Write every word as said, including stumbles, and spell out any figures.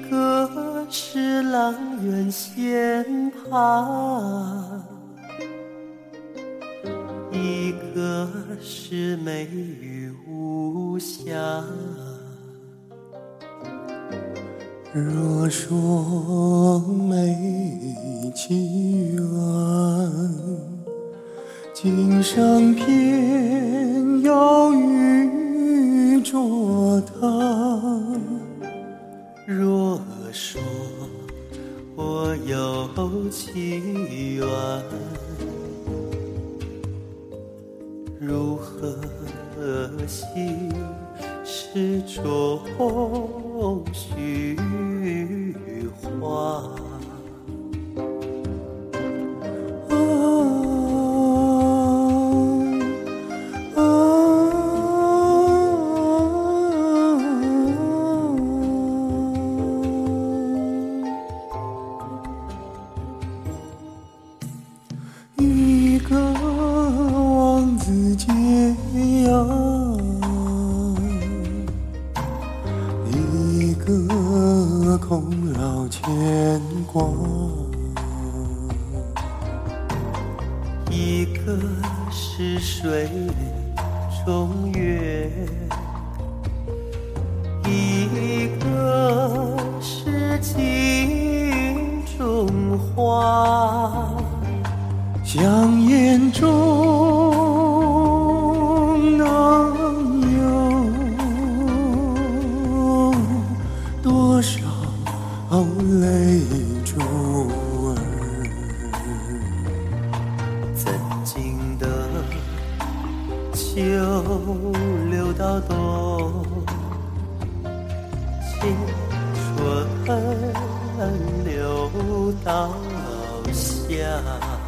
个是阆苑仙葩，一个是美玉无瑕。 若说没奇缘，今生偏要遇着他。 若说我有奇缘，如何惜是种虚华。 一个王子解药，一个空扰牵挂， 一个是水中月，一个是镜中花。 香烟中能有多少泪珠儿？ 曾经的秋流到冬，青春流到夏。